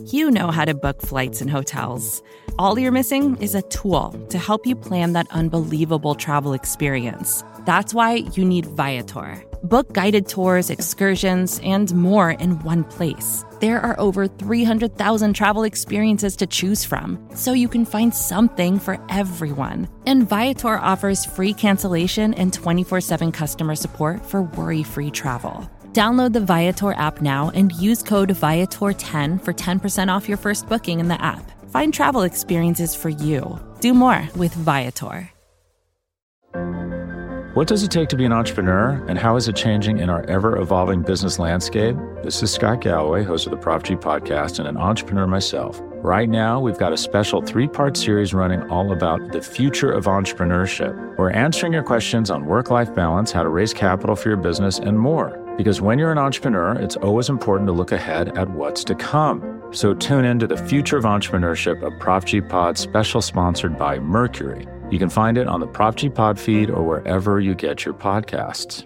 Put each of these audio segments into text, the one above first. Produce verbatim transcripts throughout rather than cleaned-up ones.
You know how to book flights and hotels. All you're missing is a tool to help you plan that unbelievable travel experience. That's why you need Viator. Book guided tours, excursions, and more in one place. There are over three hundred thousand travel experiences to choose from, so you can find something for everyone. And Viator offers free cancellation and twenty-four seven customer support for worry-free travel. Download the Viator app now and use code Viator ten for ten percent off your first booking in the app. Find travel experiences for you. Do more with Viator. What does it take to be an entrepreneur, and how is it changing in our ever-evolving business landscape? This is Scott Galloway, host of the Prop G Podcast and an entrepreneur myself. Right now, we've got a special three-part series running all about the future of entrepreneurship. We're answering your questions on work-life balance, how to raise capital for your business, and more. Because when you're an entrepreneur, it's always important to look ahead at what's to come. So tune in to the Future of Entrepreneurship, a Prop G Pod special sponsored by Mercury. You can find it on the Prop G Pod feed or wherever you get your podcasts.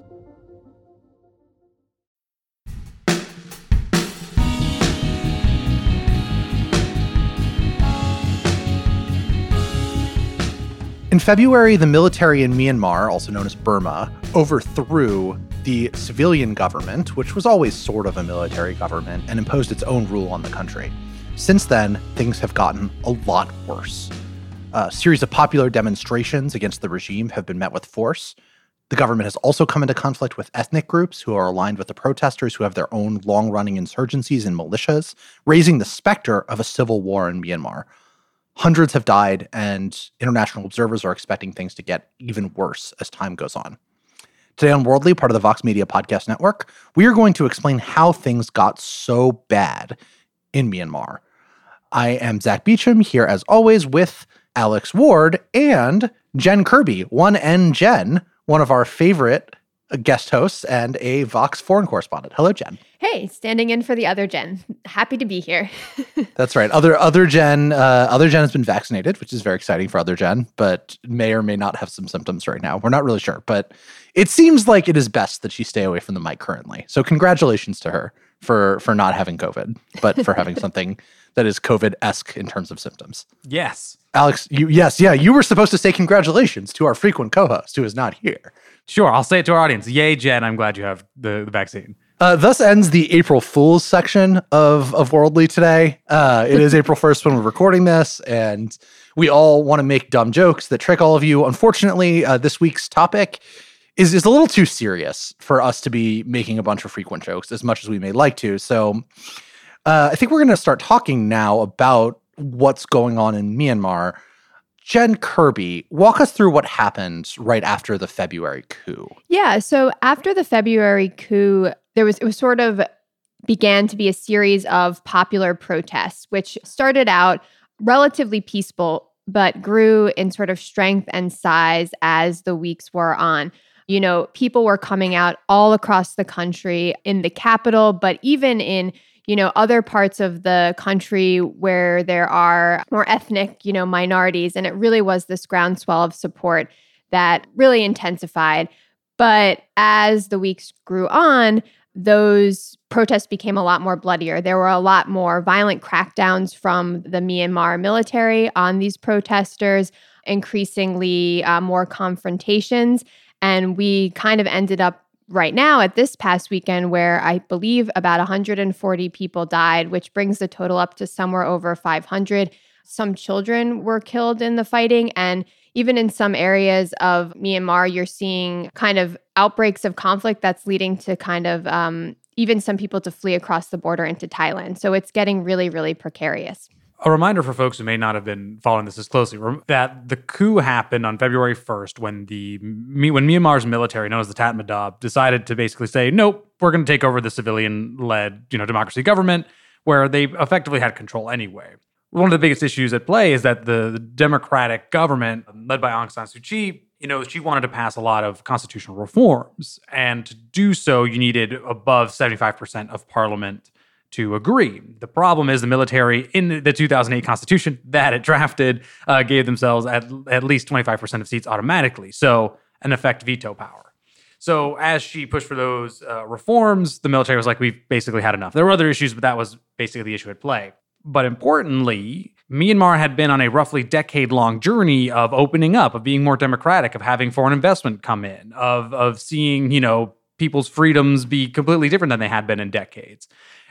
In February, the military in Myanmar, also known as Burma, overthrew the civilian government, which was always sort of a military government, and imposed its own rule on the country. Since then, things have gotten a lot worse. A series of popular demonstrations against the regime have been met with force. The government has also come into conflict with ethnic groups who are aligned with the protesters who have their own long-running insurgencies and militias, raising the specter of a civil war in Myanmar. Hundreds have died, and international observers are expecting things to get even worse as time goes on. Today on Worldly, part of the Vox Media Podcast Network, we are going to explain how things got so bad in Myanmar. I am Zach Beecham, here as always with Alex Ward and Jen Kirby, one N Jen, one of our favorite guest hosts and a Vox foreign correspondent. Hello, Jen. Hey, standing in for the other Jen. Happy to be here. That's right. Other other Jen, uh, other Jen has been vaccinated, which is very exciting for other Jen, but may or may not have some symptoms right now. We're not really sure, but it seems like it is best that she stay away from the mic currently. So congratulations to her for for not having COVID, but for having something that is COVID-esque in terms of symptoms. Yes. Alex, you yes, yeah, you were supposed to say congratulations to our frequent co-host who is not here. Sure, I'll say it to our audience. Yay, Jen, I'm glad you have the, the vaccine. Uh, thus ends the April Fool's section of, of Worldly today. Uh, it is April first when we're recording this, and we all want to make dumb jokes that trick all of you. Unfortunately, uh, this week's topic is, is a little too serious for us to be making a bunch of frequent jokes as much as we may like to. So uh, I think we're going to start talking now about what's going on in Myanmar. Jen Kirby, walk us through what happened right after the February coup. Yeah, so after the February coup, there was it was sort of began to be a series of popular protests, which started out relatively peaceful, but grew in sort of strength and size as the weeks wore on. You know, people were coming out all across the country, in the capital, but even in you know, other parts of the country where there are more ethnic, you know, minorities. And it really was this groundswell of support that really intensified. But as the weeks grew on, those protests became a lot more bloodier. There were a lot more violent crackdowns from the Myanmar military on these protesters, increasingly uh, more confrontations. And we kind of ended up right now at this past weekend where I believe about one hundred forty people died, which brings the total up to somewhere over five hundred. Some children were killed in the fighting. And even in some areas of Myanmar, you're seeing kind of outbreaks of conflict that's leading to kind of um, even some people to flee across the border into Thailand. So it's getting really, really precarious. A reminder for folks who may not have been following this as closely that the coup happened on February first when the when Myanmar's military, known as the Tatmadaw, decided to basically say, nope, we're going to take over the civilian-led, you know, democracy government, where they effectively had control anyway. One of the biggest issues at play is that the, the democratic government, led by Aung San Suu Kyi, you know, she wanted to pass a lot of constitutional reforms. And to do so, you needed above seventy-five percent of parliament to agree. The problem is the military in the two thousand eight Constitution that it drafted uh, gave themselves at, at least twenty-five percent of seats automatically. So, in effect, veto power. So as she pushed for those uh, reforms, the military was like, we've basically had enough. There were other issues, but that was basically the issue at play. But importantly, Myanmar had been on a roughly decade-long journey of opening up, of being more democratic, of having foreign investment come in, of of seeing, you know, people's freedoms be completely different than they had been in decades.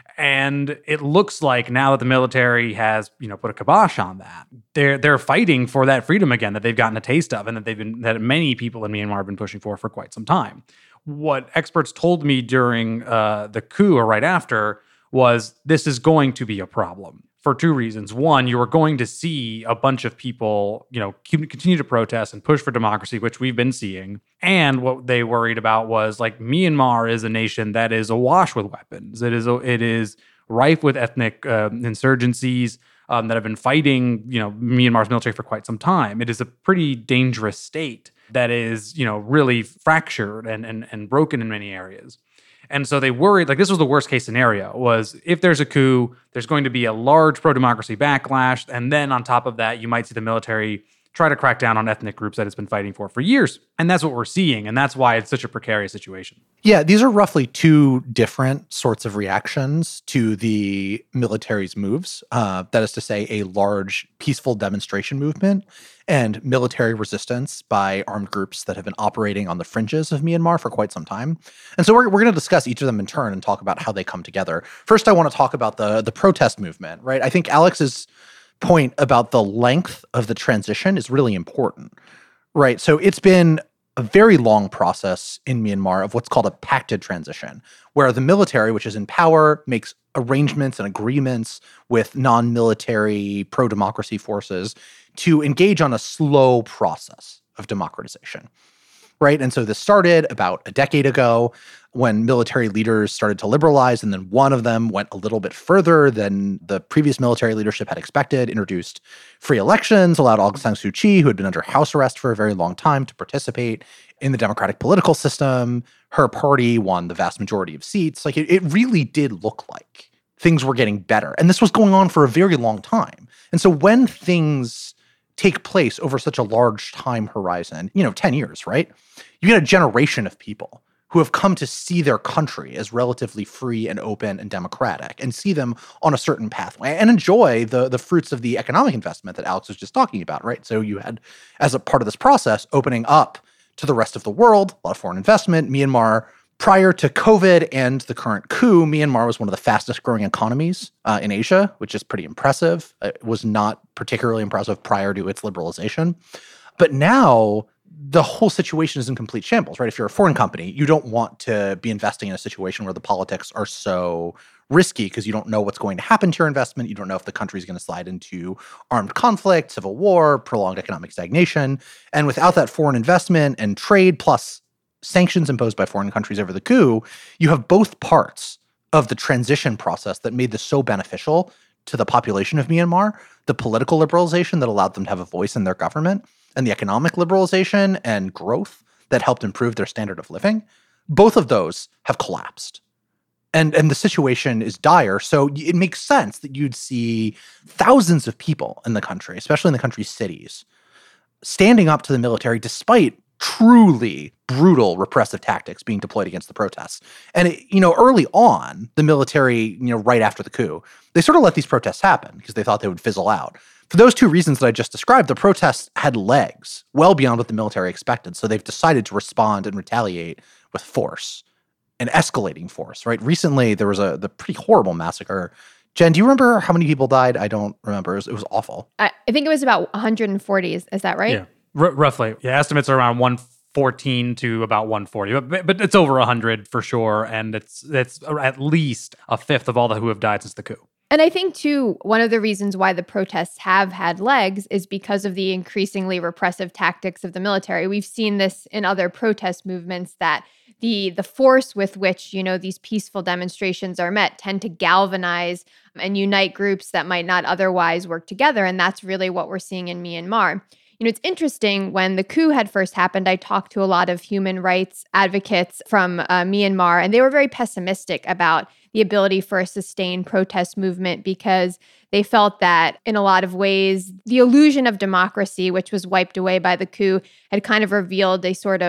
And it looks like now that the military has, you know, put a kibosh on that, they're they're fighting for that freedom again that they've gotten a taste of, and that they've been that many people in Myanmar have been pushing for for quite some time. What experts told me during uh, the coup or right after was this is going to be a problem for two reasons. One, you are going to see a bunch of people, you know, continue to protest and push for democracy, which we've been seeing. And what they worried about was, like, Myanmar is a nation that is awash with weapons. It is it is rife with ethnic uh, insurgencies um, that have been fighting, you know, Myanmar's military for quite some time. It is a pretty dangerous state that is, you know, really fractured and and and broken in many areas. And so they worried, like, this was the worst case scenario, was if there's a coup, there's going to be a large pro-democracy backlash. And then on top of that, you might see the military try to crack down on ethnic groups that it's been fighting for for years. And that's what we're seeing. And that's why it's such a precarious situation. Yeah, these are roughly two different sorts of reactions to the military's moves. Uh, that is to say, a large peaceful demonstration movement and military resistance by armed groups that have been operating on the fringes of Myanmar for quite some time. And so we're, we're going to discuss each of them in turn and talk about how they come together. First, I want to talk about the, the protest movement, right? I think Alex's point about the length of the transition is really important, right? So it's been a very long process in Myanmar of what's called a pacted transition, where the military, which is in power, makes arrangements and agreements with non-military pro-democracy forces to engage on a slow process of democratization, right? And so this started about a decade ago when military leaders started to liberalize, and then one of them went a little bit further than the previous military leadership had expected, introduced free elections, allowed Aung San Suu Kyi, who had been under house arrest for a very long time, to participate in the democratic political system. Her party won the vast majority of seats. Like, it, it really did look like things were getting better. And this was going on for a very long time. And so when things take place over such a large time horizon, you know, ten years, right? You get a generation of people who have come to see their country as relatively free and open and democratic, and see them on a certain pathway and enjoy the, the fruits of the economic investment that Alex was just talking about, right? So you had, as a part of this process, opening up to the rest of the world, a lot of foreign investment. Myanmar, prior to COVID and the current coup, Myanmar was one of the fastest growing economies uh, in Asia, which is pretty impressive. It was not particularly impressive prior to its liberalization. But now the whole situation is in complete shambles, right? If you're a foreign company, you don't want to be investing in a situation where the politics are so risky because you don't know what's going to happen to your investment. You don't know if the country is going to slide into armed conflict, civil war, prolonged economic stagnation. And without that foreign investment and trade, plus sanctions imposed by foreign countries over the coup, you have both parts of the transition process that made this so beneficial to the population of Myanmar, the political liberalization that allowed them to have a voice in their government, and the economic liberalization and growth that helped improve their standard of living. Both of those have collapsed. And, and the situation is dire. So it makes sense that you'd see thousands of people in the country, especially in the country's cities, standing up to the military despite truly brutal repressive tactics being deployed against the protests. And, it, you know, early on, the military, you know, right after the coup, they sort of let these protests happen because they thought they would fizzle out. For those two reasons that I just described, the protests had legs well beyond what the military expected. So they've decided to respond and retaliate with force and escalating force, right? Recently, there was a the pretty horrible massacre. Jen, do you remember how many people died? I don't remember. It was, it was awful. I, I think it was about one hundred forty. Is, is that right? Yeah, R- roughly. Yeah, estimates are around one fourteen to about one forty, but, but it's over one hundred for sure. And it's, it's at least a fifth of all the who have died since the coup. And I think, too, one of the reasons why the protests have had legs is because of the increasingly repressive tactics of the military. We've seen this in other protest movements, that the the force with which, you know, these peaceful demonstrations are met tend to galvanize and unite groups that might not otherwise work together. And that's really what we're seeing in Myanmar. You know, it's interesting, when the coup had first happened, I talked to a lot of human rights advocates from uh, Myanmar, and they were very pessimistic about the ability for a sustained protest movement because they felt that in a lot of ways, the illusion of democracy, which was wiped away by the coup, had kind of revealed a sort of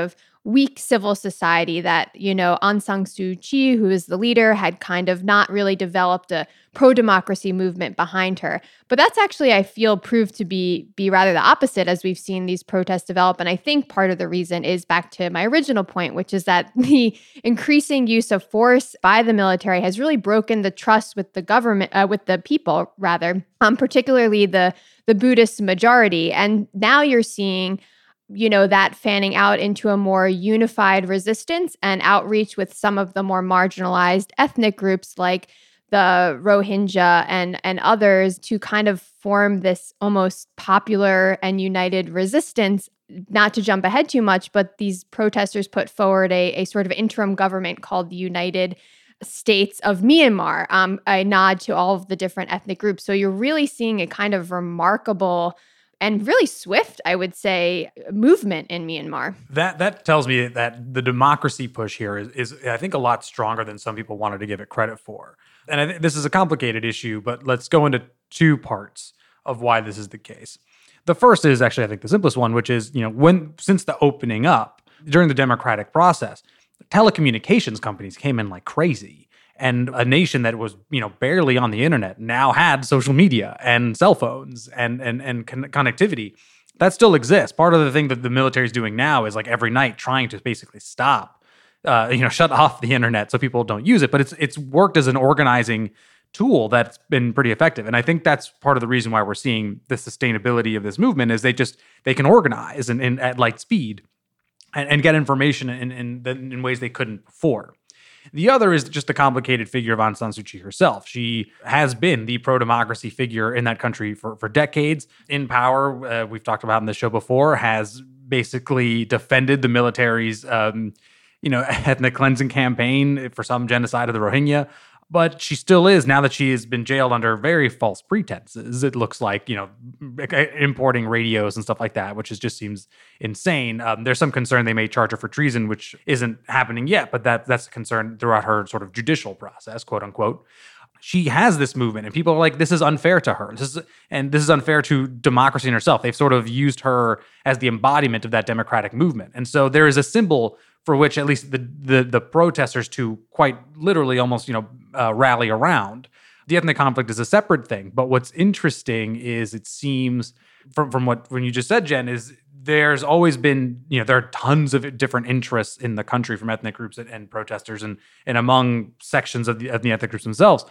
weak civil society that, you know, Aung San Suu Kyi, who is the leader, had kind of not really developed a pro-democracy movement behind her. But that's actually, I feel, proved to be be rather the opposite as we've seen these protests develop. And I think part of the reason is back to my original point, which is that the increasing use of force by the military has really broken the trust with the government, uh, with the people, rather, um, particularly the the Buddhist majority. And now you're seeing, you know, that fanning out into a more unified resistance and outreach with some of the more marginalized ethnic groups like the Rohingya and, and others to kind of form this almost popular and united resistance. Not to jump ahead too much, but these protesters put forward a, a sort of interim government called the United States of Myanmar, um, a nod to all of the different ethnic groups. So you're really seeing a kind of remarkable and really swift, I would say, movement in Myanmar. That that tells me that the democracy push here is, is I think, a lot stronger than some people wanted to give it credit for. And I think this is a complicated issue, but let's go into two parts of why this is the case. The first is actually, I think, the simplest one, which is, you know, when since the opening up during the democratic process, telecommunications companies came in like crazy. And a nation that was, you know, barely on the internet now had social media and cell phones and and and con- connectivity. That still exists. Part of the thing that the military is doing now is like every night trying to basically stop, uh, you know, shut off the internet so people don't use it. But it's it's worked as an organizing tool that's been pretty effective. And I think that's part of the reason why we're seeing the sustainability of this movement is they just they can organize and, and at light speed and, and get information in, in in ways they couldn't before. The other is just the complicated figure of Aung San Suu Kyi herself. She has been the pro-democracy figure in that country for, for decades. In power, uh, we've talked about in the show before, has basically defended the military's, um, you know, ethnic cleansing campaign for some genocide of the Rohingya. But she still is, now that she has been jailed under very false pretenses, it looks like, you know, importing radios and stuff like that, which is just seems insane. Um, there's some concern they may charge her for treason, which isn't happening yet, but that that's a concern throughout her sort of judicial process, quote unquote. She has this movement, and people are like, this is unfair to her. This is, and this is unfair to democracy in herself. They've sort of used her as the embodiment of that democratic movement. And so there is a symbol for which at least the the, the protesters to quite literally almost, you know, uh, rally around. The ethnic conflict is a separate thing. But what's interesting is it seems, from, from what when you just said, Jen, is there's always been, you know, there are tons of different interests in the country from ethnic groups and, and protesters and, and among sections of the, of the ethnic groups themselves.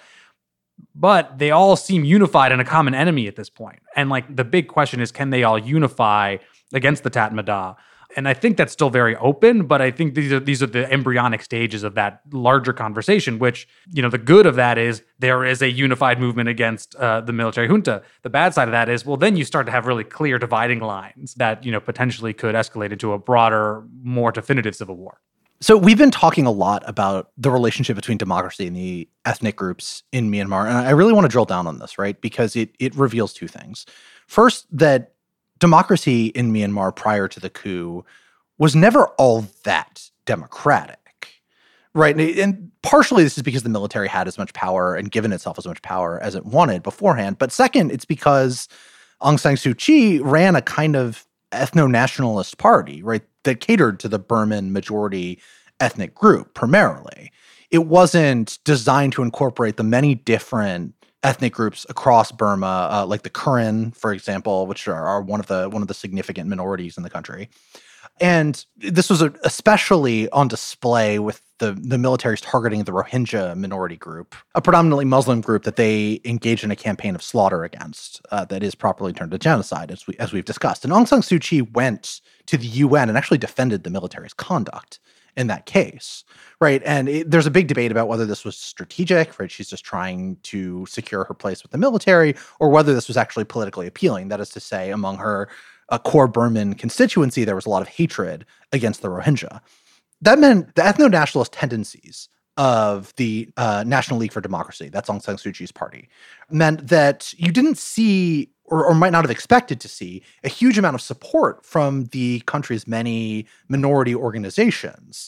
But they all seem unified in a common enemy at this point. And like the big question is, can they all unify against the Tatmadaw? And I think that's still very open, but I think these are these are the embryonic stages of that larger conversation, which, you know, the good of that is there is a unified movement against uh, the military junta. The bad side of that is, well, then you start to have really clear dividing lines that, you know, potentially could escalate into a broader, more definitive civil war. So we've been talking a lot about the relationship between democracy and the ethnic groups in Myanmar. And I really want to drill down on this, right? Because it it reveals two things. First, that democracy in Myanmar prior to the coup was never all that democratic, right? And, and partially this is because the military had as much power and given itself as much power as it wanted beforehand. But second, it's because Aung San Suu Kyi ran a kind of ethno-nationalist party, right, that catered to the Burman majority ethnic group primarily. It wasn't designed to incorporate the many different ethnic groups across Burma, uh, like the Karen, for example, which are, are one of the one of the significant minorities in the country. And this was a, especially on display with the, the military's targeting the Rohingya minority group, a predominantly Muslim group that they engaged in a campaign of slaughter against uh, that is properly termed a genocide, as, we, as we've discussed. And Aung San Suu Kyi went to the U N and actually defended the military's conduct in that case, right? And it, there's a big debate about whether this was strategic, right? She's just trying to secure her place with the military, or whether this was actually politically appealing. That is to say, among her a core Burman constituency, there was a lot of hatred against the Rohingya. That meant the ethno-nationalist tendencies of the uh, National League for Democracy, that's Aung San Suu Kyi's party, meant that you didn't see, or, or might not have expected to see, a huge amount of support from the country's many minority organizations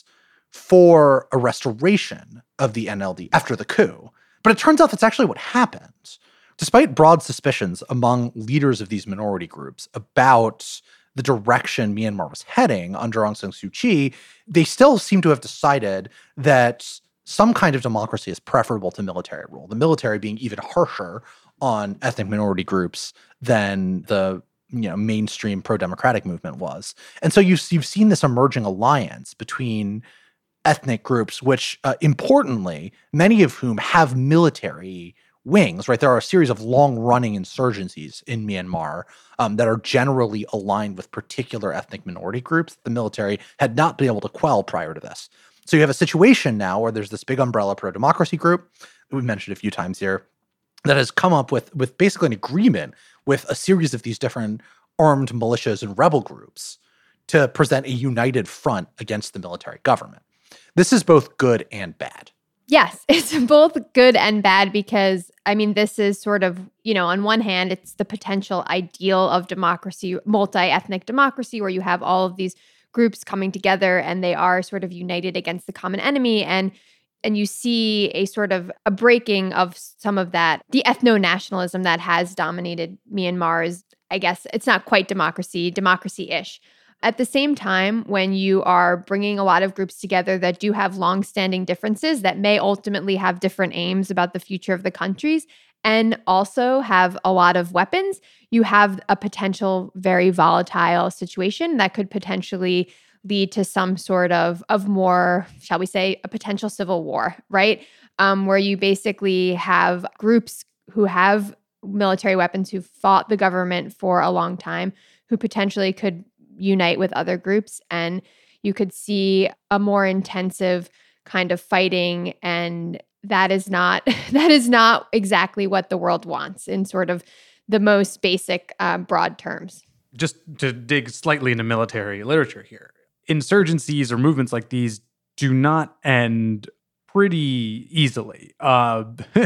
for a restoration of the N L D after the coup. But it turns out that's actually what happened. Despite broad suspicions among leaders of these minority groups about the direction Myanmar was heading under Aung San Suu Kyi, they still seem to have decided that some kind of democracy is preferable to military rule, the military being even harsher on ethnic minority groups than the you know mainstream pro-democratic movement was. And so you've, you've seen this emerging alliance between ethnic groups, which uh, importantly, many of whom have military wings, right? There are a series of long-running insurgencies in Myanmar um, that are generally aligned with particular ethnic minority groups that the military had not been able to quell prior to this. So you have a situation now where there's this big umbrella pro-democracy group that we've mentioned a few times here that has come up with, with basically an agreement with a series of these different armed militias and rebel groups to present a united front against the military government. This is both good and bad. Yes, it's both good and bad because, I mean, this is sort of, you know, on one hand, it's the potential ideal of democracy, multi-ethnic democracy, where you have all of these groups coming together and they are sort of united against the common enemy. And and you see a sort of a breaking of some of that, the ethno-nationalism that has dominated Myanmar's, I guess, it's not quite democracy, democracy-ish. At the same time, when you are bringing a lot of groups together that do have longstanding differences that may ultimately have different aims about the future of the countries and also have a lot of weapons, you have a potential very volatile situation that could potentially lead to some sort of, of more, shall we say, a potential civil war, right? Um, where you basically have groups who have military weapons who fought the government for a long time, who potentially could unite with other groups, and you could see a more intensive kind of fighting, and that is not that is not exactly what the world wants in sort of the most basic uh, broad terms. Just to dig slightly into military literature here, insurgencies or movements like these do not end pretty easily. Uh,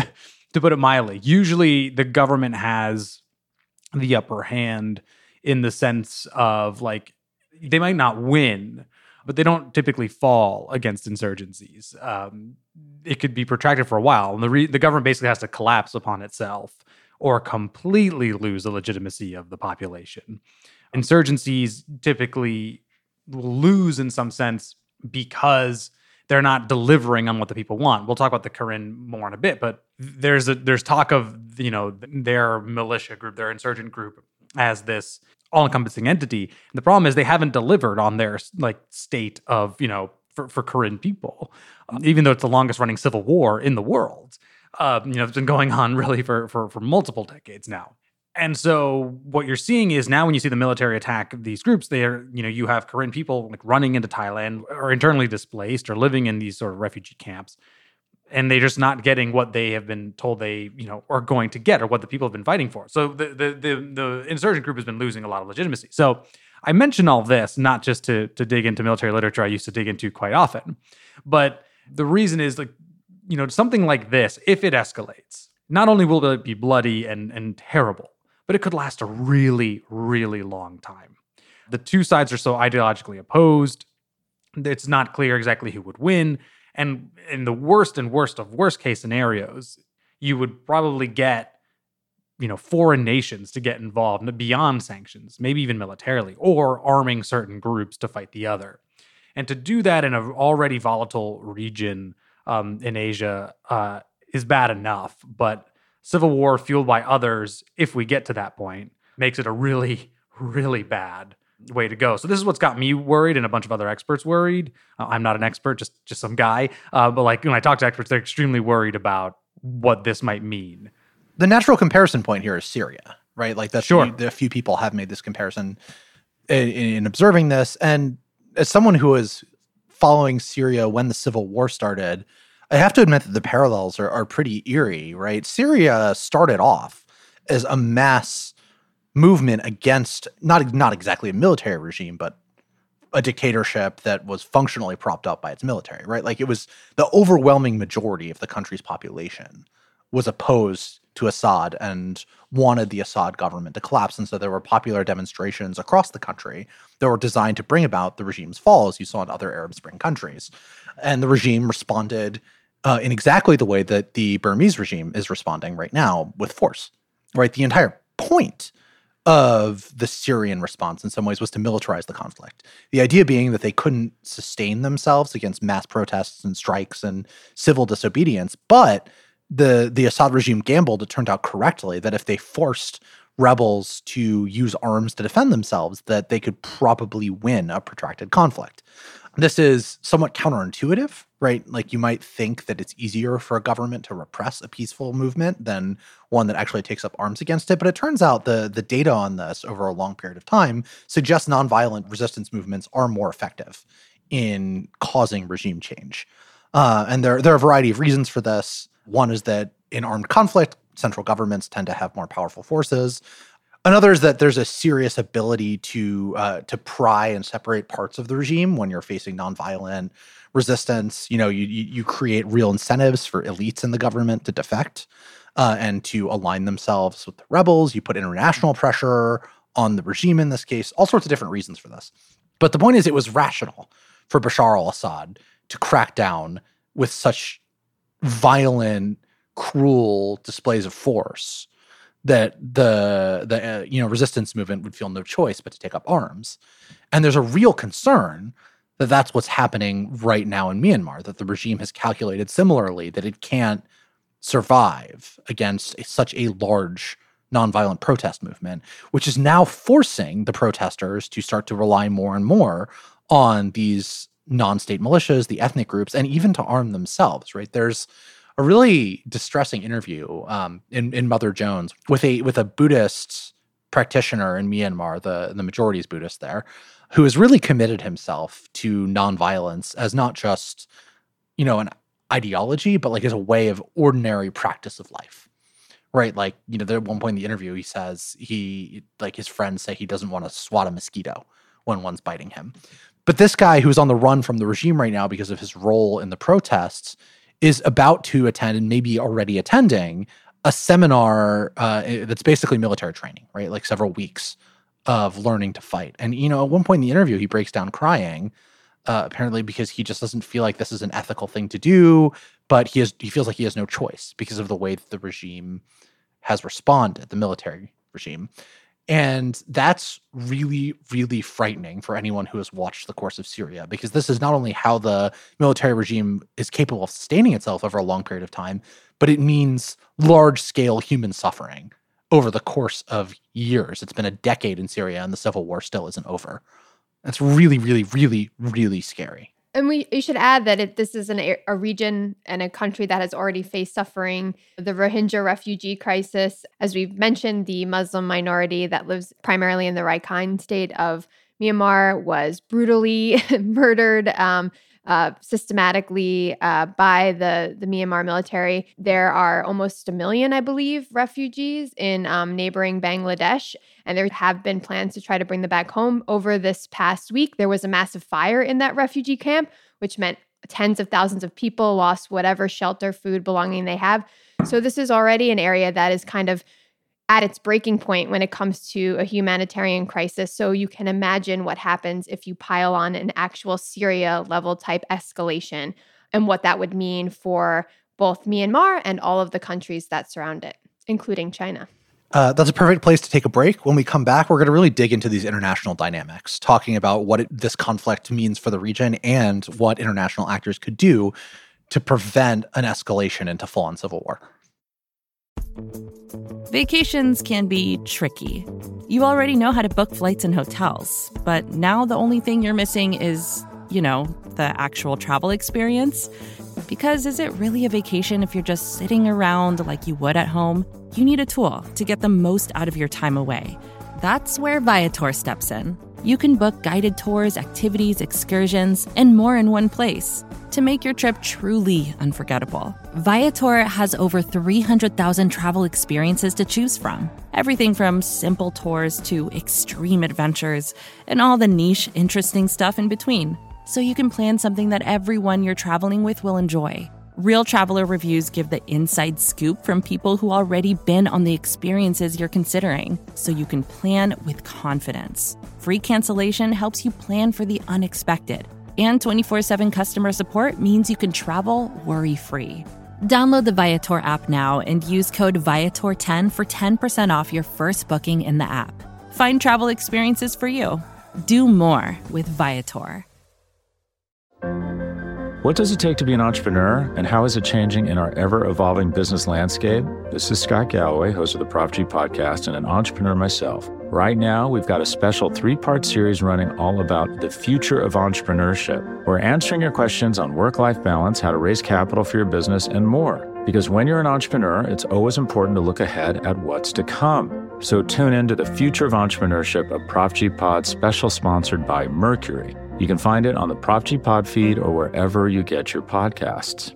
to put it mildly, usually the government has the upper hand in the sense of, like, they might not win, but they don't typically fall against insurgencies. Um, it could be protracted for a while, and the re- the government basically has to collapse upon itself or completely lose the legitimacy of the population. Insurgencies typically lose in some sense because they're not delivering on what the people want. We'll talk about the Karen more in a bit, but there's a, there's talk of, you know, their militia group, their insurgent group, as this all-encompassing entity. And the problem is they haven't delivered on their like state of, you know, for, for Karen people, um, even though it's the longest running civil war in the world. Uh, you know, it's been going on really for, for, for multiple decades now. And so what you're seeing is now when you see the military attack these groups, they are, you know, you have Karen people like running into Thailand or internally displaced or living in these sort of refugee camps. And they're just not getting what they have been told they, you know, are going to get, or what the people have been fighting for. So the the the, the insurgent group has been losing a lot of legitimacy. So I mention all this not just to to dig into military literature I used to dig into quite often, but the reason is, like, you know, something like this, if it escalates, not only will it be bloody and and terrible, but it could last a really, really long time. The two sides are so ideologically opposed. It's not clear exactly who would win. And in the worst and worst of worst case scenarios, you would probably get, you know, foreign nations to get involved beyond sanctions, maybe even militarily, or arming certain groups to fight the other. And to do that in an already volatile region um, in Asia uh, is bad enough. But civil war fueled by others, if we get to that point, makes it a really, really bad way to go. So this is what's got me worried and a bunch of other experts worried. Uh, I'm not an expert, just just some guy. Uh, but like when I talk to experts, they're extremely worried about what this might mean. The natural comparison point here is Syria, right? Like that's sure. the, a few people have made this comparison in, in observing this. And as someone who was following Syria when the civil war started, I have to admit that the parallels are, are pretty eerie, right? Syria started off as a mass movement against not not exactly a military regime, but a dictatorship that was functionally propped up by its military, right? Like it was the overwhelming majority of the country's population was opposed to Assad and wanted the Assad government to collapse. And so there were popular demonstrations across the country that were designed to bring about the regime's fall, as you saw in other Arab Spring countries. And the regime responded uh, in exactly the way that the Burmese regime is responding right now, with force, right? The entire point of the Syrian response in some ways was to militarize the conflict. The idea being that they couldn't sustain themselves against mass protests and strikes and civil disobedience, but the the Assad regime gambled, it turned out correctly, that if they forced rebels to use arms to defend themselves, that they could probably win a protracted conflict. This is somewhat counterintuitive, right? Like, you might think that it's easier for a government to repress a peaceful movement than one that actually takes up arms against it. But it turns out the, the data on this over a long period of time suggests nonviolent resistance movements are more effective in causing regime change. Uh, and there, there are a variety of reasons for this. One is that in armed conflict, central governments tend to have more powerful forces. Another is that there's a serious ability to uh, to pry and separate parts of the regime when you're facing nonviolent resistance. You know, you you create real incentives for elites in the government to defect uh, and to align themselves with the rebels. You put international pressure on the regime in this case, all sorts of different reasons for this. But the point is, it was rational for Bashar al-Assad to crack down with such violent, cruel displays of force that the the uh, you know resistance movement would feel no choice but to take up arms. And there's a real concern that that's what's happening right now in Myanmar, that the regime has calculated similarly that it can't survive against a, such a large nonviolent protest movement, which is now forcing the protesters to start to rely more and more on these non-state militias, the ethnic groups, and even to arm themselves, right? There's a really distressing interview um, in, in Mother Jones with a with a Buddhist practitioner in Myanmar, the, the majority is Buddhist there, who has really committed himself to nonviolence as not just, you know, an ideology, but like as a way of ordinary practice of life, right? Like, you know, there, at one point in the interview, he says he, like his friends say he doesn't want to swat a mosquito when one's biting him. But this guy who's on the run from the regime right now because of his role in the protests is about to attend, and maybe already attending, a seminar uh, that's basically military training, right? Like several weeks of learning to fight. And, you know, at one point in the interview, he breaks down crying, uh, apparently because he just doesn't feel like this is an ethical thing to do, but he has he feels like he has no choice because of the way that the regime has responded, the military regime. And that's really, really frightening for anyone who has watched the course of Syria, because this is not only how the military regime is capable of sustaining itself over a long period of time, but it means large-scale human suffering over the course of years. It's been a decade in Syria, and the civil war still isn't over. That's really, really, really, really scary. And we you should add that it, this is an, a region and a country that has already faced suffering. The Rohingya refugee crisis, as we've mentioned, the Muslim minority that lives primarily in the Rakhine state of Myanmar was brutally murdered um, uh, systematically uh, by the, the Myanmar military. There are almost a million, I believe, refugees in um, neighboring Bangladesh. And there have been plans to try to bring them back home. Over this past week, there was a massive fire in that refugee camp, which meant tens of thousands of people lost whatever shelter, food, belonging they have. So this is already an area that is kind of at its breaking point when it comes to a humanitarian crisis. So you can imagine what happens if you pile on an actual Syria-level type escalation and what that would mean for both Myanmar and all of the countries that surround it, including China. Uh, that's a perfect place to take a break. When we come back, we're going to really dig into these international dynamics, talking about what it, this conflict means for the region and what international actors could do to prevent an escalation into full-on civil war. Vacations can be tricky. You already know how to book flights and hotels, but now the only thing you're missing is, you know, the actual travel experience. Because is it really a vacation if you're just sitting around like you would at home? You need a tool to get the most out of your time away. That's where Viator steps in. You can book guided tours, activities, excursions, and more in one place to make your trip truly unforgettable. Viator has over three hundred thousand travel experiences to choose from. Everything from simple tours to extreme adventures and all the niche, interesting stuff in between. So you can plan something that everyone you're traveling with will enjoy. Real traveler reviews give the inside scoop from people who already been on the experiences you're considering, so you can plan with confidence. Free cancellation helps you plan for the unexpected. And twenty-four seven customer support means you can travel worry-free. Download the Viator app now and use code Viator ten for ten percent off your first booking in the app. Find travel experiences for you. Do more with Viator. What does it take to be an entrepreneur, and how is it changing in our ever-evolving business landscape? This is Scott Galloway, host of the Prop G podcast and an entrepreneur myself. Right now, we've got a special three-part series running all about the future of entrepreneurship. We're answering your questions on work-life balance, how to raise capital for your business, and more. Because when you're an entrepreneur, it's always important to look ahead at what's to come. So tune in to the Future of Entrepreneurship, a Prop G Pod special sponsored by Mercury. You can find it on the Prop G Pod feed or wherever you get your podcasts.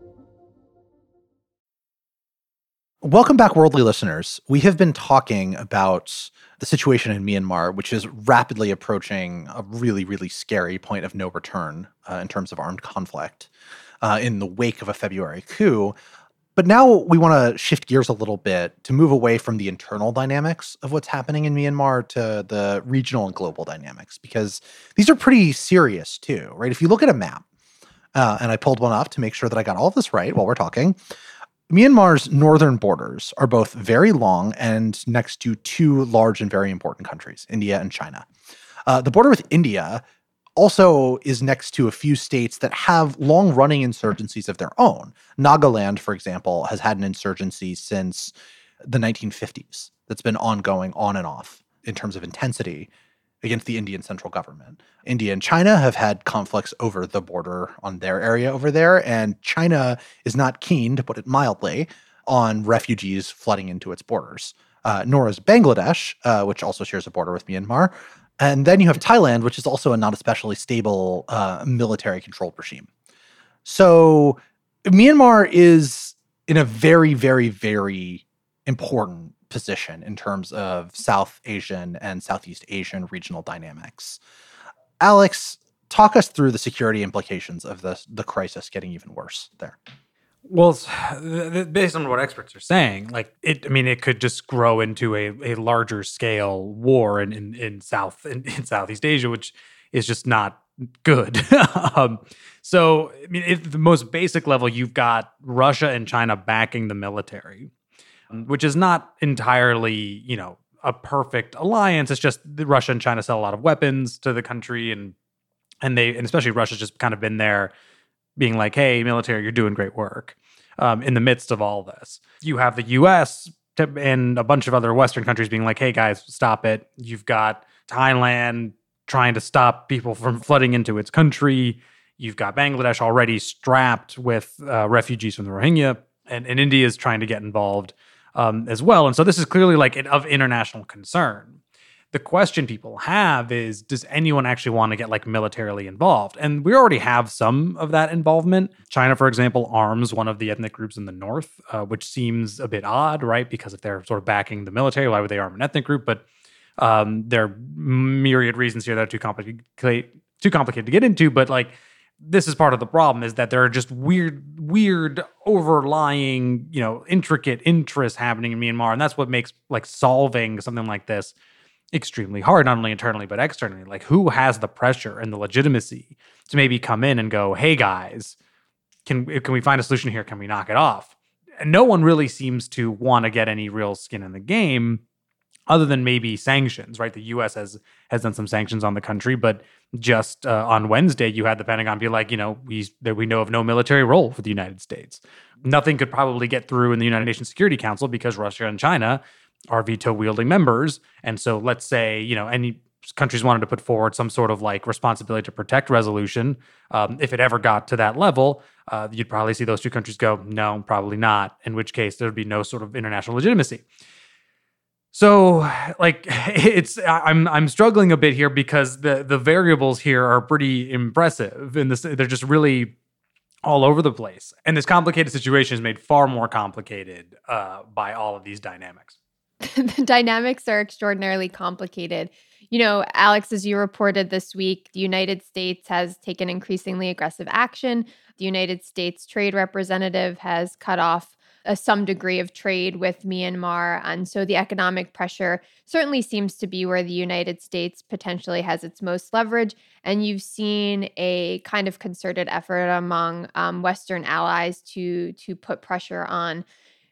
Welcome back, worldly listeners. We have been talking about the situation in Myanmar, which is rapidly approaching a really, really scary point of no return uh, in terms of armed conflict uh, in the wake of a February coup. But now we want to shift gears a little bit to move away from the internal dynamics of what's happening in Myanmar to the regional and global dynamics, because these are pretty serious too, right? If you look at a map, uh, and I pulled one up to make sure that I got all of this right while we're talking, Myanmar's northern borders are both very long and next to two large and very important countries, India and China. Uh, the border with India also is next to a few states that have long-running insurgencies of their own. Nagaland, for example, has had an insurgency since the nineteen fifties that's been ongoing on and off in terms of intensity against the Indian central government. India and China have had conflicts over the border on their area over there, and China is not keen, to put it mildly, on refugees flooding into its borders. Uh, nor is Bangladesh, uh, which also shares a border with Myanmar. And then you have Thailand, which is also a not especially stable uh, military-controlled regime. So Myanmar is in a very, very, very important position in terms of South Asian and Southeast Asian regional dynamics. Alex, talk us through the security implications of the, the crisis getting even worse there. Well, based on what experts are saying, like it, I mean, it could just grow into a, a larger scale war in, in, in South in, in Southeast Asia, which is just not good. um, so, I mean, at the most basic level, you've got Russia and China backing the military, which is not entirely, you know, a perfect alliance. It's just that Russia and China sell a lot of weapons to the country, and and they and especially Russia's just kind of been there, being like, hey, military, you're doing great work um, in the midst of all this. You have the U S and a bunch of other Western countries being like, hey, guys, stop it. You've got Thailand trying to stop people from flooding into its country. You've got Bangladesh already strapped with uh, refugees from the Rohingya, and, and India is trying to get involved um, as well. And so this is clearly like an, of international concern. The question people have is, does anyone actually want to get like militarily involved? And we already have some of that involvement. China, for example, arms one of the ethnic groups in the north, uh, which seems a bit odd, right? Because if they're sort of backing the military, why would they arm an ethnic group? But um, there are myriad reasons here that are too complicated, too complicated to get into. But like, this is part of the problem, is that there are just weird, weird overlying, you know, intricate interests happening in Myanmar. And that's what makes like solving something like this extremely hard, not only internally, but externally. Like, who has the pressure and the legitimacy to maybe come in and go, hey guys, can, can we find a solution here? Can we knock it off? And no one really seems to want to get any real skin in the game, other than maybe sanctions, right? The U S has has done some sanctions on the country, but just uh, on Wednesday, you had the Pentagon be like, you know, we that we know of no military role for the United States. Nothing could probably get through in the United Nations Security Council because Russia and China are veto-wielding members. And so let's say, you know, any countries wanted to put forward some sort of like responsibility to protect resolution. Um, if it ever got to that level, uh, you'd probably see those two countries go, no, probably not, in which case there would be no sort of international legitimacy. So, like, it's I'm I'm struggling a bit here because the the variables here are pretty impressive, and this they're just really all over the place. And this complicated situation is made far more complicated uh, by all of these dynamics. The dynamics are extraordinarily complicated. You know, Alex, as you reported this week, the United States has taken increasingly aggressive action. The United States Trade Representative has cut off uh, some degree of trade with Myanmar. And so the economic pressure certainly seems to be where the United States potentially has its most leverage. And you've seen a kind of concerted effort among um, Western allies to, to put pressure on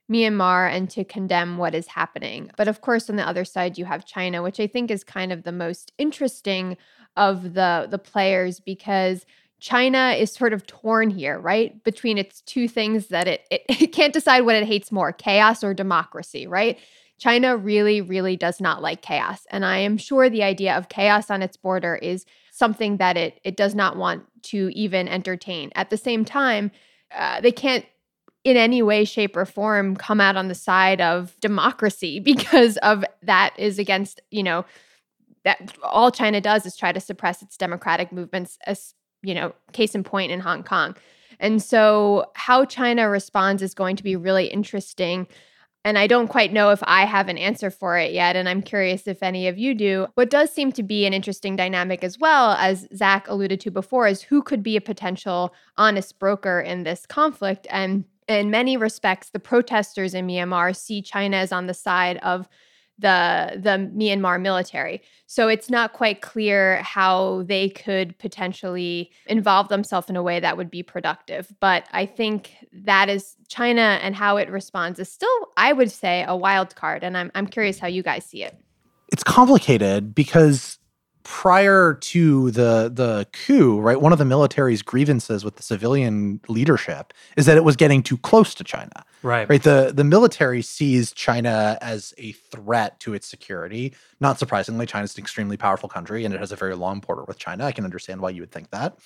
Myanmar and to condemn what is happening. But of course, on the other side, you have China, which I think is kind of the most interesting of the, the players, because China is sort of torn here, right? Between its two things that it, it, it can't decide what it hates more, chaos or democracy, right? China really, really does not like chaos. And I am sure the idea of chaos on its border is something that it, it does not want to even entertain. At the same time, uh, they can't in any way, shape, or form come out on the side of democracy, because of that is against, you know, that all China does is try to suppress its democratic movements, as, you know, case in point in Hong Kong. And so how China responds is going to be really interesting. And I don't quite know if I have an answer for it yet. And I'm curious if any of you do. What does seem to be an interesting dynamic as well, as Zach alluded to before, is who could be a potential honest broker in this conflict. And in many respects, the protesters in Myanmar see China as on the side of the, the Myanmar military. So it's not quite clear how they could potentially involve themselves in a way that would be productive. But I think that is China, and how it responds is still, I would say, a wild card. And I'm I'm curious how you guys see it. It's complicated because prior to the the coup, right, one of the military's grievances with the civilian leadership is that it was getting too close to China. Right. Right. The the military sees China as a threat to its security. Not surprisingly, China's an extremely powerful country, and it has a very long border with China. I can understand why you would think that.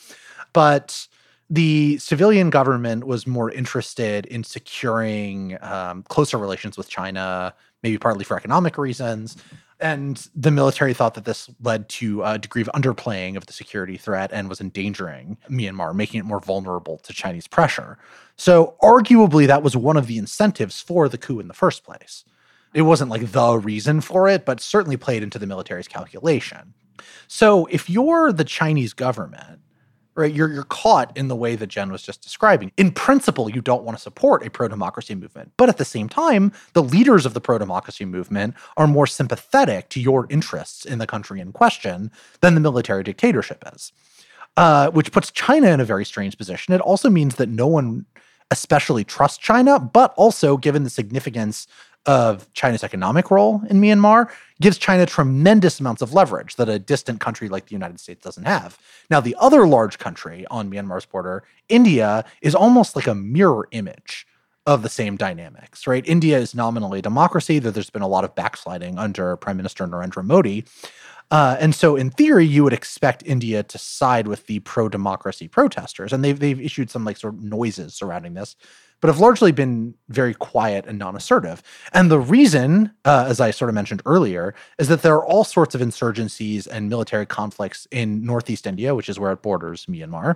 But the civilian government was more interested in securing um, closer relations with China, maybe partly for economic reasons. And the military thought that this led to a degree of underplaying of the security threat and was endangering Myanmar, making it more vulnerable to Chinese pressure. So arguably, that was one of the incentives for the coup in the first place. It wasn't like the reason for it, but certainly played into the military's calculation. So if you're the Chinese government, right, you're you're caught in the way that Jen was just describing. In principle, you don't want to support a pro-democracy movement. But at the same time, the leaders of the pro-democracy movement are more sympathetic to your interests in the country in question than the military dictatorship is, uh, which puts China in a very strange position. It also means that no one especially trusts China, but also, given the significance of China's economic role in Myanmar, gives China tremendous amounts of leverage that a distant country like the United States doesn't have. Now, the other large country on Myanmar's border, India, is almost like a mirror image of the same dynamics, right? India is nominally a democracy, though there's been a lot of backsliding under Prime Minister Narendra Modi. Uh, and so in theory, you would expect India to side with the pro-democracy protesters. And they've, they've issued some like sort of noises surrounding this, but have largely been very quiet and non-assertive. And the reason, uh, as I sort of mentioned earlier, is that there are all sorts of insurgencies and military conflicts in northeast India, which is where it borders Myanmar.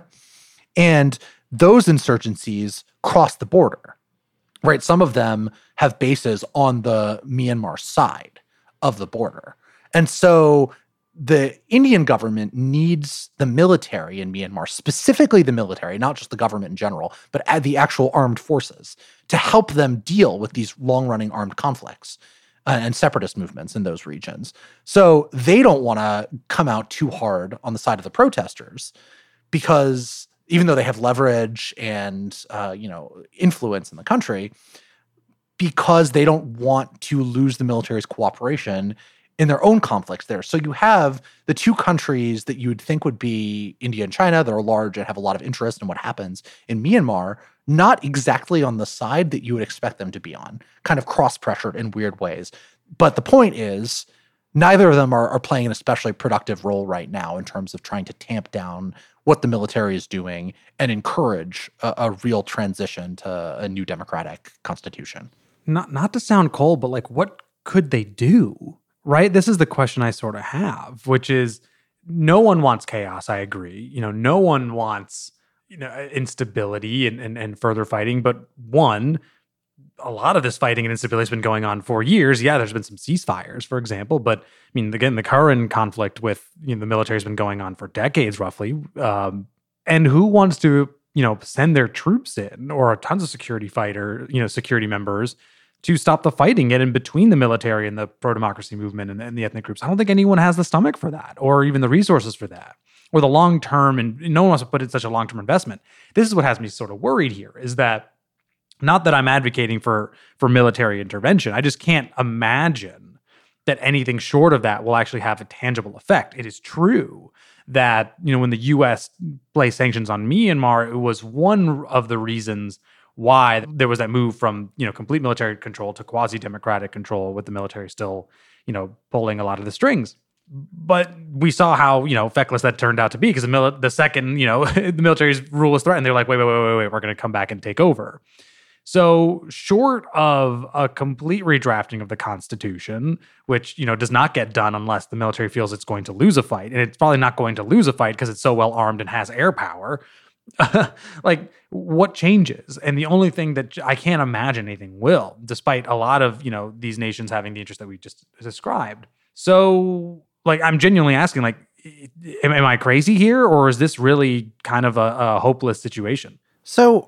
And those insurgencies cross the border, right? Some of them have bases on the Myanmar side of the border. And so the Indian government needs the military in Myanmar, specifically the military, not just the government in general, but the actual armed forces, to help them deal with these long-running armed conflicts uh, and separatist movements in those regions. So they don't want to come out too hard on the side of the protesters, because even though they have leverage and uh, you know influence in the country, because they don't want to lose the military's cooperation in their own conflicts there. So you have the two countries that you would think would be India and China that are large and have a lot of interest in what happens in Myanmar, not exactly on the side that you would expect them to be on, kind of cross-pressured in weird ways. But the point is, neither of them are, are playing an especially productive role right now in terms of trying to tamp down what the military is doing and encourage a, a real transition to a new democratic constitution. Not not to sound cold, but like, what could they do? Right? This is the question I sort of have, which is, no one wants chaos. I agree. You know, no one wants, you know, instability and, and, and further fighting. But one, a lot of this fighting and instability has been going on for years. Yeah, there's been some ceasefires, for example. But I mean, again, the current conflict with you know, the military has been going on for decades, roughly. Um, and who wants to, you know, send their troops in, or tons of security fighter, you know, security members to stop the fighting and in between the military and the pro-democracy movement and, and the ethnic groups? I don't think anyone has the stomach for that, or even the resources for that, or the long-term, and no one wants to put in such a long-term investment. This is what has me sort of worried here, is that Not that I'm advocating for for military intervention. I just can't imagine that anything short of that will actually have a tangible effect. It is true that, you know, when the U S placed sanctions on Myanmar, it was one of the reasons why there was that move from, you know, complete military control to quasi-democratic control, with the military still, you know, pulling a lot of the strings. But we saw how, you know, feckless that turned out to be, because the, mili- the second, you know, the military's rule was threatened, they're like, wait, wait, wait, wait, wait, we're going to come back and take over. So short of a complete redrafting of the Constitution, which, you know, does not get done unless the military feels it's going to lose a fight, and it's probably not going to lose a fight because it's so well armed and has air power, like, what changes? And the only thing that I can't imagine anything will, despite a lot of, you know, these nations having the interest that we just described. So, like, I'm genuinely asking, like, am, am I crazy here, or is this really kind of a, a hopeless situation? So,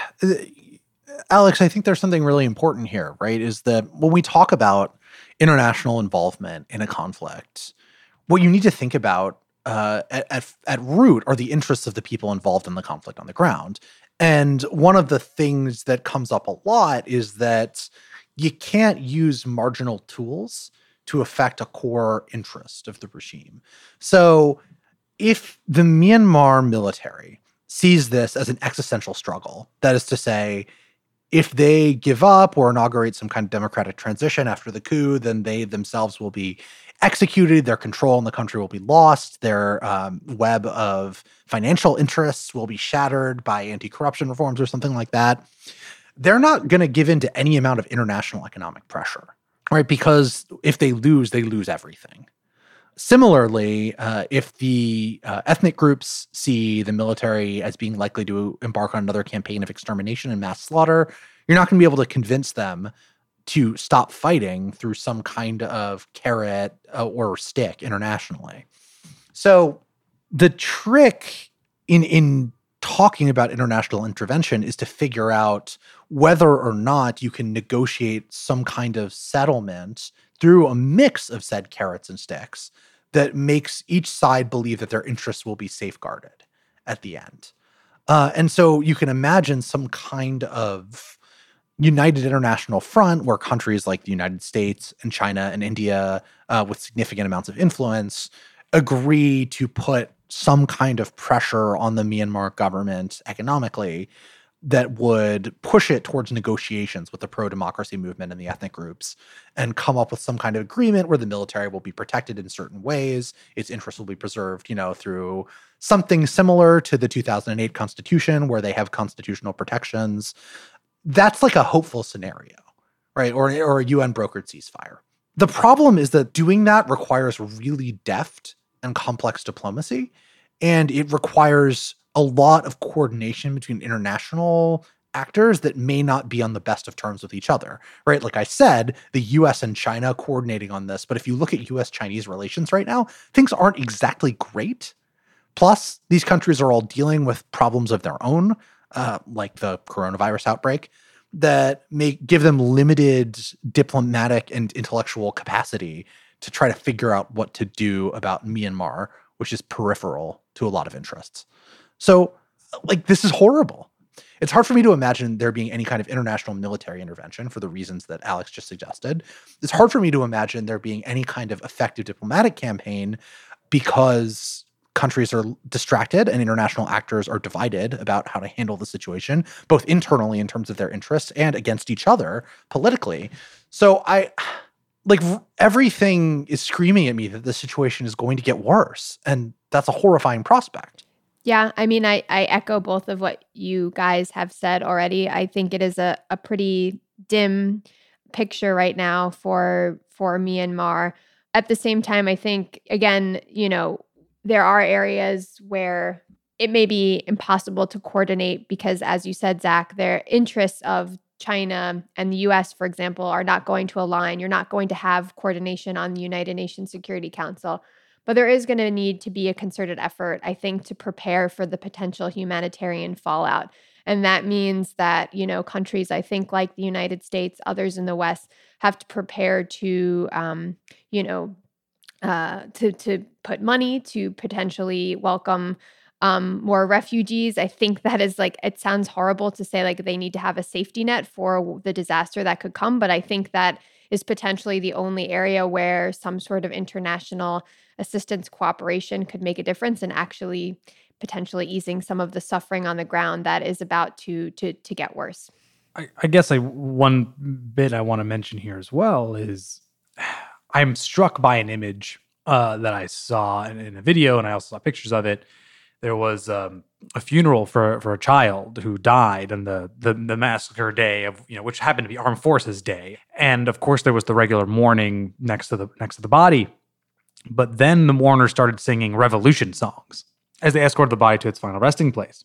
Alex, I think there's something really important here, right? Is that when we talk about international involvement in a conflict, what you need to think about uh, at, at, at root are the interests of the people involved in the conflict on the ground. And one of the things that comes up a lot is that you can't use marginal tools to affect a core interest of the regime. So if the Myanmar military sees this as an existential struggle, that is to say, if they give up or inaugurate some kind of democratic transition after the coup, then they themselves will be executed, their control in the country will be lost, their um, web of financial interests will be shattered by anti-corruption reforms or something like that. They're not going to give in to any amount of international economic pressure, right? Because if they lose, they lose everything. Similarly, uh, if the uh, ethnic groups see the military as being likely to embark on another campaign of extermination and mass slaughter, you're not going to be able to convince them to stop fighting through some kind of carrot uh, or stick internationally. So the trick in in talking about international intervention is to figure out whether or not you can negotiate some kind of settlement through a mix of said carrots and sticks that makes each side believe that their interests will be safeguarded at the end. Uh, and so you can imagine some kind of united international front where countries like the United States and China and India, uh, with significant amounts of influence, agree to put some kind of pressure on the Myanmar government economically that would push it towards negotiations with the pro-democracy movement and the ethnic groups, and come up with some kind of agreement where the military will be protected in certain ways, its interests will be preserved, you know, through something similar to the two thousand eight Constitution, where they have constitutional protections. That's like a hopeful scenario, right? Or, or a U N-brokered ceasefire. The problem is that doing that requires really deft and complex diplomacy, and it requires a lot of coordination between international actors that may not be on the best of terms with each other, right? Like I said, the U S and China coordinating on this, but if you look at U S-Chinese relations right now, things aren't exactly great. Plus, these countries are all dealing with problems of their own, uh, like the coronavirus outbreak, that may give them limited diplomatic and intellectual capacity to try to figure out what to do about Myanmar, which is peripheral to a lot of interests. So, like, this is horrible. It's hard for me to imagine there being any kind of international military intervention for the reasons that Alex just suggested. It's hard for me to imagine there being any kind of effective diplomatic campaign because countries are distracted and international actors are divided about how to handle the situation, both internally in terms of their interests and against each other politically. So I, like, everything is screaming at me that the situation is going to get worse. And that's a horrifying prospect. Yeah, I mean, I, I echo both of what you guys have said already. I think it is a, a pretty dim picture right now for for Myanmar. At the same time, I think, again, you know, there are areas where it may be impossible to coordinate because, as you said, Zach, their interests of China and the U S, for example, are not going to align. You're not going to have coordination on the United Nations Security Council. But there is going to need to be a concerted effort, I think, to prepare for the potential humanitarian fallout. And that means that, you know, countries, I think, like the United States, others in the West, have to prepare to, um, you know, uh, to to put money to potentially welcome um, more refugees. I think that is like, it sounds horrible to say like they need to have a safety net for the disaster that could come, but I think that is potentially the only area where some sort of international assistance cooperation could make a difference and actually potentially easing some of the suffering on the ground that is about to to to get worse. I, I guess I, one bit I want to mention here as well is I'm struck by an image uh, that I saw in, in a video, and I also saw pictures of it. There was um, a funeral for for a child who died on the, the the massacre day of, you know, which happened to be Armed Forces Day, and of course there was the regular mourning next to the next to the body, but then the mourners started singing revolution songs as they escorted the body to its final resting place,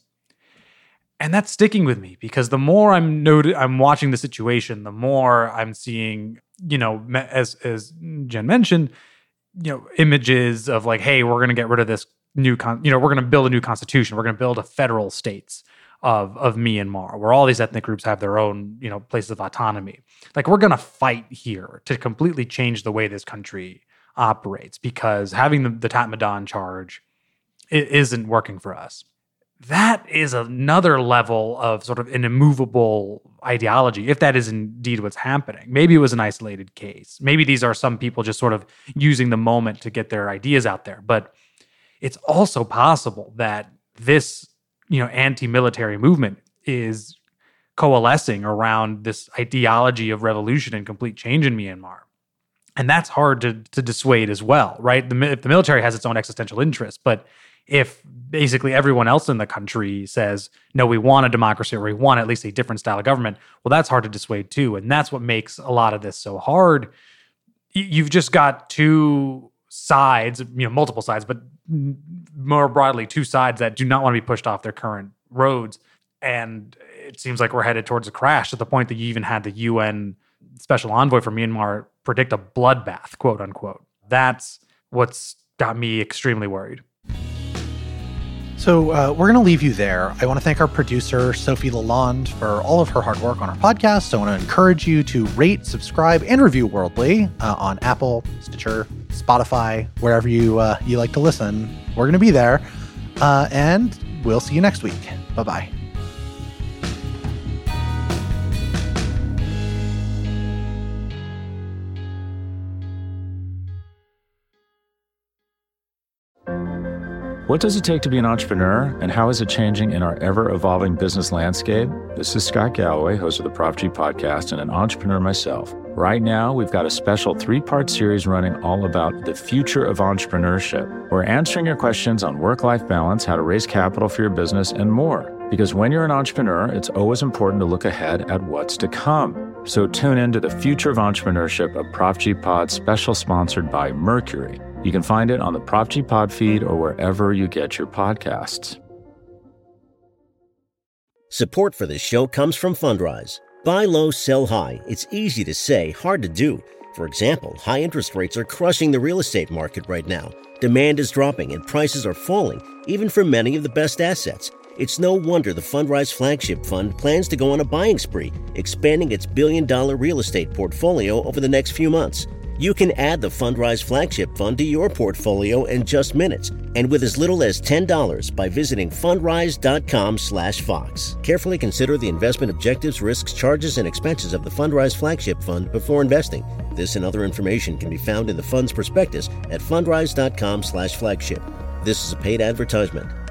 and that's sticking with me because the more I'm not- I'm watching the situation, the more I'm seeing, you know, as as Jen mentioned, you know, images of like, hey, we're going to get rid of this. New, con- you know, we're going to build a new constitution. We're going to build a federal states of of Myanmar, where all these ethnic groups have their own, you know, places of autonomy. Like, we're going to fight here to completely change the way this country operates because having the, the Tatmadaw in charge it isn't working for us. That is another level of sort of an immovable ideology, if that is indeed what's happening. Maybe it was an isolated case. Maybe these are some people just sort of using the moment to get their ideas out there, but it's also possible that this, you know, anti-military movement is coalescing around this ideology of revolution and complete change in Myanmar. And that's hard to, to dissuade as well, right? The, if the military has its own existential interest, but if basically everyone else in the country says, no, we want a democracy or we want at least a different style of government, well, that's hard to dissuade too. And that's what makes a lot of this so hard. You've just got two sides, you know, multiple sides, but more broadly, two sides that do not want to be pushed off their current roads. And it seems like we're headed towards a crash to the point that you even had the U N special envoy for Myanmar predict a bloodbath, quote unquote. That's what's got me extremely worried. So uh, we're going to leave you there. I want to thank our producer, Sophie Lalonde, for all of her hard work on our podcast. I want to encourage you to rate, subscribe, and review Worldly uh, on Apple, Stitcher, Spotify, wherever you uh, you like to listen. We're going to be there. Uh, and we'll see you next week. Bye-bye. What does it take to be an entrepreneur, and how is it changing in our ever-evolving business landscape? This is Scott Galloway, host of the Prop G podcast and an entrepreneur myself. Right now, we've got a special three-part series running all about the future of entrepreneurship. We're answering your questions on work-life balance, how to raise capital for your business, and more. Because when you're an entrepreneur, it's always important to look ahead at what's to come. So tune in to the Future of Entrepreneurship, a Prop G Pod special sponsored by Mercury. You can find it on the Prop G Pod feed or wherever you get your podcasts. Support for this show comes from Fundrise. Buy low, sell high. It's easy to say, hard to do. For example, high interest rates are crushing the real estate market right now. Demand is dropping and prices are falling, even for many of the best assets. It's no wonder the Fundrise Flagship Fund plans to go on a buying spree, expanding its billion-dollar real estate portfolio over the next few months. You can add the Fundrise Flagship Fund to your portfolio in just minutes, and with as little as ten dollars by visiting fundrise.com slash Fox. Carefully consider the investment objectives, risks, charges, and expenses of the Fundrise Flagship Fund before investing. This and other information can be found in the fund's prospectus at fundrise.com slash flagship. This is a paid advertisement.